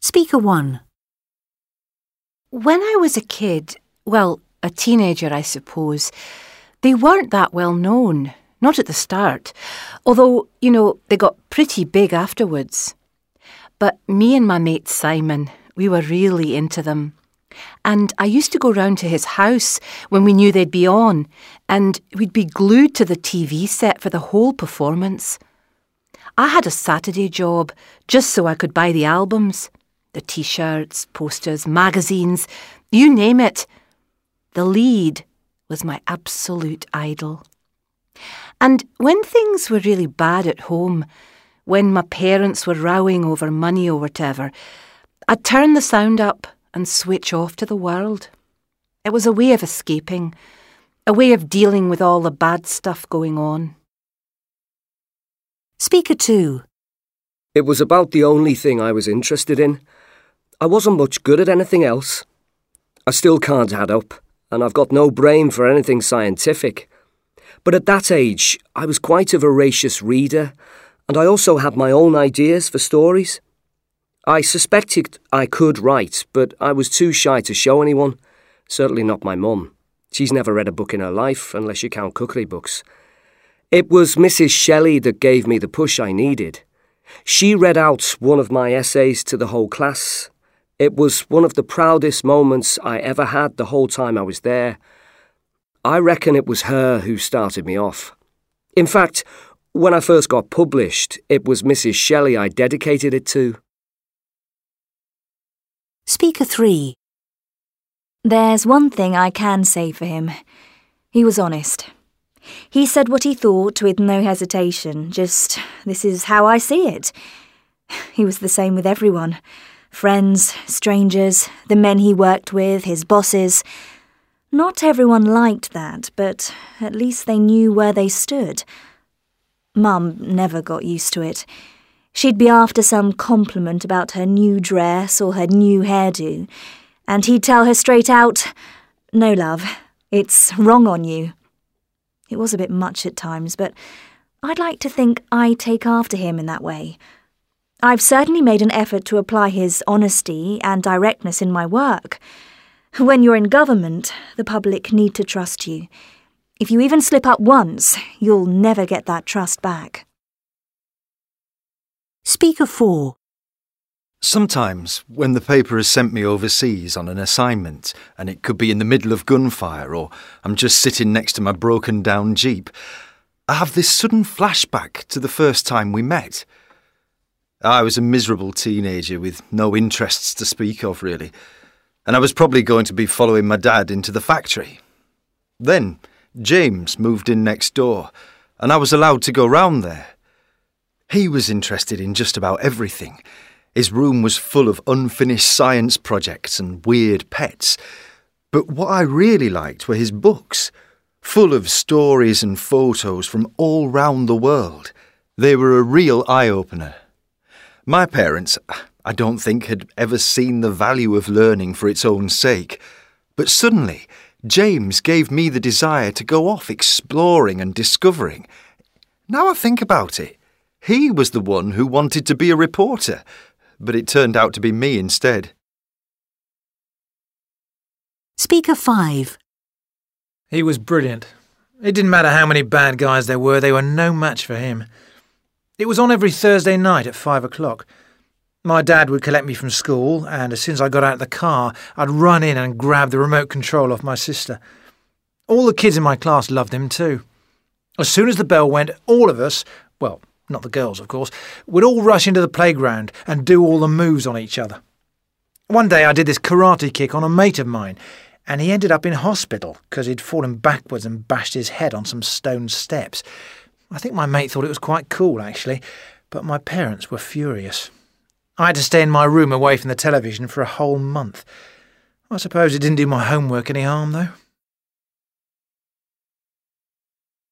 Speaker 1. When I was a kid, well, a teenager I suppose, they weren't that well known, not at the start, although, they got pretty big afterwards. But me and my mate Simon, we were really into them. And I used to go round to his house when we knew they'd be on, and we'd be glued to the TV set for the whole performance. I had a Saturday job just so I could buy the albums, the T-shirts, posters, magazines, you name it. The lead was my absolute idol. And when things were really bad at home, when my parents were rowing over money or whatever, I'd turn the sound up and switch off to the world. It was a way of escaping, a way of dealing with all the bad stuff going on. Speaker 2. It was about the only thing I was interested in. I wasn't much good at anything else. I still can't add up, and I've got no brain for anything scientific. But at that age, I was quite a voracious reader, and I also had my own ideas for stories. I suspected I could write, but I was too shy to show anyone, certainly not my mum. She's never read a book in her life, unless you count cookery books. It was Mrs. Shelley that gave me the push I needed. She read out one of my essays to the whole class. It was one of the proudest moments I ever had the whole time I was there. I reckon it was her who started me off. In fact, when I first got published, it was Mrs. Shelley I dedicated it to. Speaker 3. There's one thing I can say for him. He was honest. He said what he thought with no hesitation, just, this is how I see it. He was the same with everyone. Friends, strangers, the men he worked with, his bosses. Not everyone liked that, but at least they knew where they stood. Mum never got used to it. She'd be after some compliment about her new dress or her new hairdo, and he'd tell her straight out, "No, love, it's wrong on you." It was a bit much at times, but I'd like to think I take after him in that way. I've certainly made an effort to apply his honesty and directness in my work. When you're in government, the public need to trust you. If you even slip up once, you'll never get that trust back. Speaker 4. Sometimes, when the paper has sent me overseas on an assignment, and it could be in the middle of gunfire, or I'm just sitting next to my broken-down Jeep, I have this sudden flashback to the first time we met. I was a miserable teenager with no interests to speak of, really, and I was probably going to be following my dad into the factory. Then, James moved in next door, and I was allowed to go round there. He was interested in just about everything. His room was full of unfinished science projects and weird pets. But what I really liked were his books, full of stories and photos from all round the world. They were a real eye-opener. My parents, I don't think, had ever seen the value of learning for its own sake. But suddenly, James gave me the desire to go off exploring and discovering. Now I think about it, he was the one who wanted to be a reporter, but it turned out to be me instead. Speaker 5. He was brilliant. It didn't matter how many bad guys there were, they were no match for him. It was on every Thursday night at 5 o'clock. My dad would collect me from school, and as soon as I got out of the car, I'd run in and grab the remote control off my sister. All the kids in my class loved him too. As soon as the bell went, all of us, well, not the girls, of course, would all rush into the playground and do all the moves on each other. One day I did this karate kick on a mate of mine, and he ended up in hospital because he'd fallen backwards and bashed his head on some stone steps. I think my mate thought it was quite cool, actually, but my parents were furious. I had to stay in my room away from the television for a whole month. I suppose it didn't do my homework any harm, though.